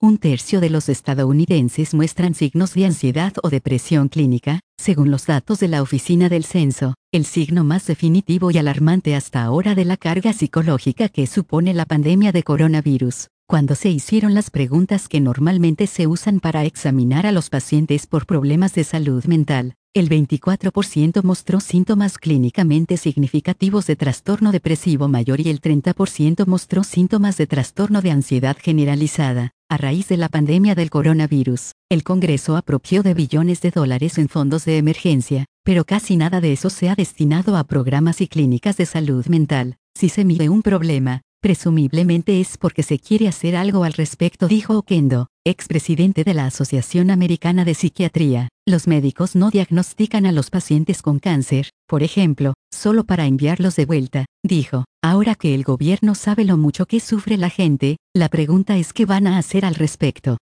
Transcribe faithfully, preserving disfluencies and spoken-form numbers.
Un tercio de los estadounidenses muestran signos de ansiedad o depresión clínica, según los datos de la Oficina del Censo, el signo más definitivo y alarmante hasta ahora de la carga psicológica que supone la pandemia de coronavirus. Cuando se hicieron las preguntas que normalmente se usan para examinar a los pacientes por problemas de salud mental, el veinticuatro por ciento mostró síntomas clínicamente significativos de trastorno depresivo mayor y el treinta por ciento mostró síntomas de trastorno de ansiedad generalizada. A raíz de la pandemia del coronavirus, el Congreso apropió de billones de dólares en fondos de emergencia, pero casi nada de eso se ha destinado a programas y clínicas de salud mental. Si se mide un problema, presumiblemente es porque se quiere hacer algo al respecto, dijo Oquendo, expresidente de la Asociación Americana de Psiquiatría. Los médicos no diagnostican a los pacientes con cáncer, por ejemplo, solo para enviarlos de vuelta, dijo. Ahora que el gobierno sabe lo mucho que sufre la gente, la pregunta es qué van a hacer al respecto.